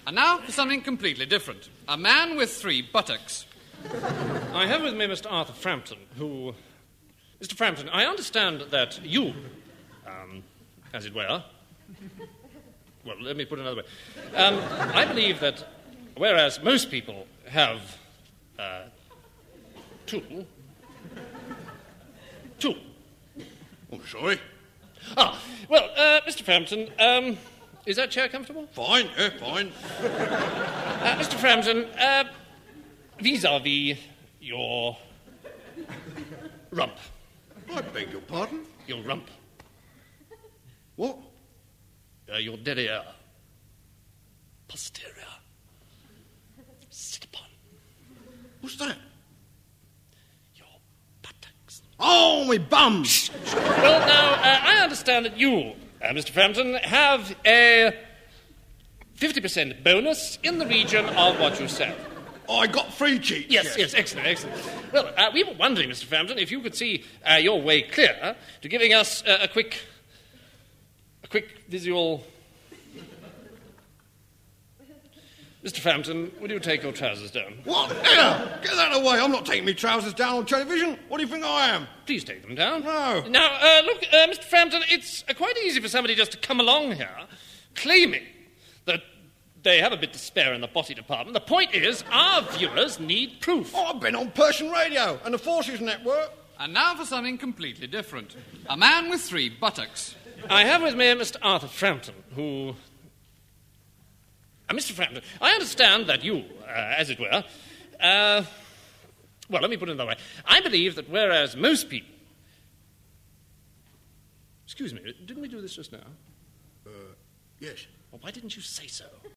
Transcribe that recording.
And now for something completely different. A man with 3 buttocks. I have with me Mr. Arthur Frampton, who... Mr. Frampton, I understand that you, as it were... Well, let me put it another way. I believe that whereas most people have 2... Oh, sorry. Well, Mr. Frampton, is that chair comfortable? Fine, fine. Mr. Frampton, vis-a-vis your rump. I beg your pardon? Your rump. What? Your derriere. Posterior. Sit upon. What's that? Your buttocks. Oh, me bum! Well, now, I understand that you, Mr. Frampton, have a 50% bonus in the region of what you sell. I got 3 cheeks. Yes, excellent. Well, we were wondering, Mr. Frampton, if you could see your way clear to giving us a quick visual... Mr. Frampton, would you take your trousers down? What? Here! Get that away. I'm not taking my trousers down on television. What do you think I am? Please take them down. No. Now, look, Mr. Frampton, it's quite easy for somebody just to come along here claiming that they have a bit to spare in the body department. The point is, our viewers need proof. Oh, I've been on Persian Radio and the Forces Network. And now for something completely different. A man with 3 buttocks. I have with me Mr. Arthur Frampton, who... Mr. Frampton, I understand that you, as it were... well, let me put it another way. I believe that whereas most people... Excuse me, didn't we do this just now? Yes. Well, why didn't you say so?